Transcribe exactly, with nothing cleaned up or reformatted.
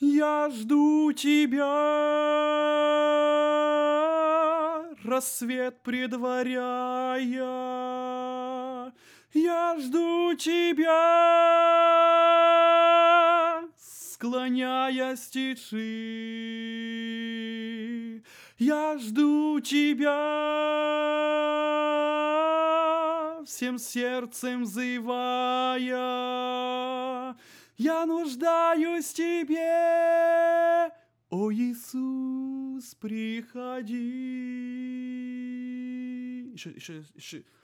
Я жду тебя, рассвет предваряя. Я жду тебя, склоняясь тиши. Я жду тебя, всем сердцем взывая. Я нуждаюсь в тебе, о Иисус, приходи. Еще, еще, еще.